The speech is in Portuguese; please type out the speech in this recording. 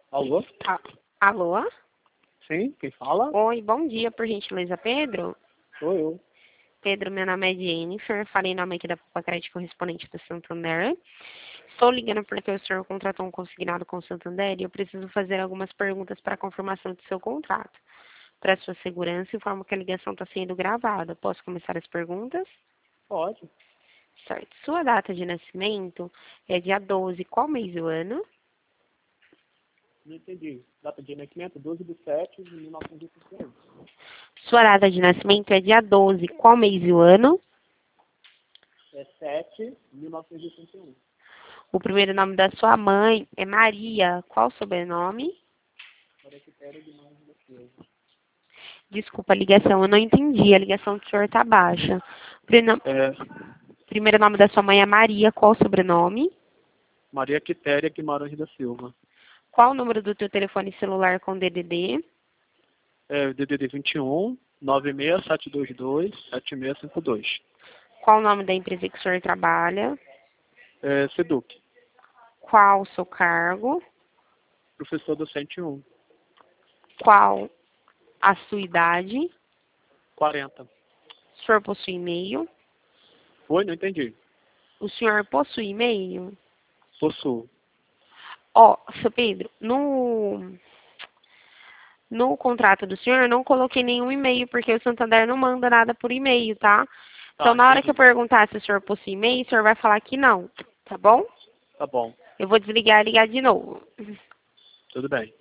Alô? Alô? Sim, quem fala? Oi, bom dia, por gentileza, Pedro. Sou eu. Pedro, meu nome é Jennifer, falei em nome aqui da Crédito correspondente do Santander. Estou ligando porque o senhor contratou um consignado com o Santander e eu preciso fazer algumas perguntas para confirmação do seu contrato. Para sua segurança, informo que a ligação está sendo gravada. Posso começar as perguntas? Pode. Certo. Sua data de nascimento é dia 12, qual mês do ano? Não entendi. Data de nascimento, 12/7/1961. Sua data de nascimento é dia 12, qual mês do ano? É 7/1961. O primeiro nome da sua mãe é Maria, qual o sobrenome? Maria Quitéria Guimarães da Silva. Desculpa a ligação, eu não entendi. A ligação do senhor está baixa. Primeiro nome da sua mãe é Maria. Qual o sobrenome? Maria Quitéria Guimarães da Silva. Qual o número do teu telefone celular com DDD? DDD 21 96722 7652. Qual o nome da empresa que o senhor trabalha? Seduc. Qual o seu cargo? Professor docente 1. Qual a sua idade? 40. O senhor possui e-mail? Oi, não entendi. O senhor possui e-mail? Possuo. Seu Pedro, no contrato do senhor, eu não coloquei nenhum e-mail, porque o Santander não manda nada por e-mail, tá? Então, Tá, na hora que eu entendi. perguntar se o senhor possui e-mail, o senhor vai falar que não, tá bom? Tá bom. Eu vou desligar e ligar de novo. Tudo bem.